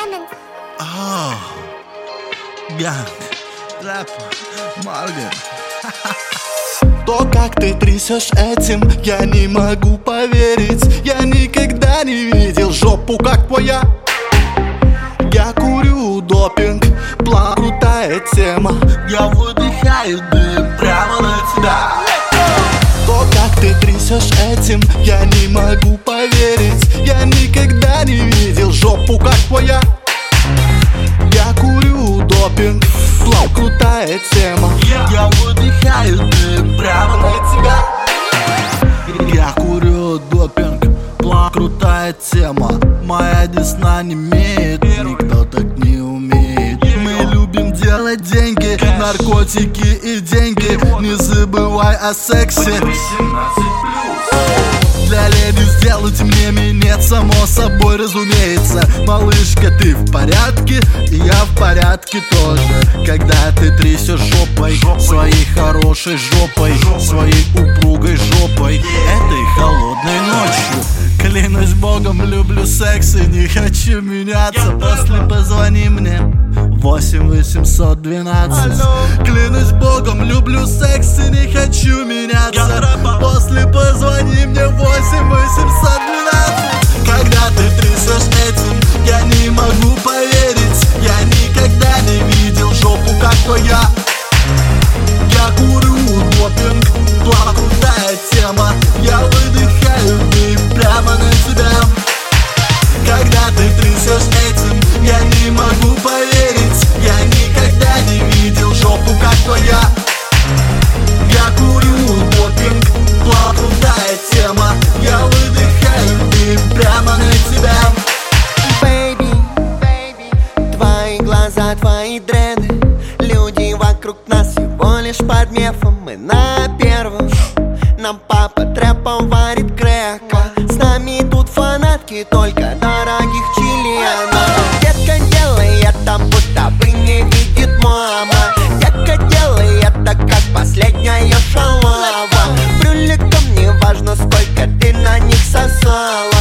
Lemon. Ганг, рэп, Морган. То, как ты трясешь этим, я не могу поверить. Я никогда не видел жопу, как твоя. Я курю допинг, план, крутая тема. Я выдыхаю дым прямо на тебя. То, как ты трясешь этим, я не могу поверить. Я никогда не видел жопу, как твоя. Я курю допинг, план, крутая тема. Я выдыхаю дым прямо на тебя. Я курю допинг, план, крутая тема. Моя десна не имеет, никто так не умеет. Мы любим делать деньги, наркотики и деньги. Не забывай о сексе. Для леди сделать мне минет, само собой разумеется. Малышка, ты в порядке? И я в порядке тоже. Когда ты трясешь жопой, своей хорошей жопой, своей упругой жопой, этой холодной ночью. Клянусь богом, люблю секс и не хочу меняться. После позвони мне 8-812. Клянусь богом, люблю секс и не хочу меняться. После позвони мне 8-812. Когда ты трясешь этим, я не могу поверить. Я никогда не видел жопу, как твоя. Я курю допинг, план, крутая тема. Я выдыхаю дым прямо на тебя. Когда ты трясешь этим, я не могу поверить. Я никогда не видел жопу, как твоя. Я курю допинг, план, крутая тема. Я выдыхаю дым прямо на тебя. Baby, твои глаза, твои дреды. Люди вокруг нас всего лишь под мефом. Мы на первом. Нам папа трэпом варит грека. С нами тут фанатки только дорогих членов. Детка, делай это, будто бы не видит мама. Детка, делай это, как последняя шалава. Брюликом не важно, сколько ты на них сосала.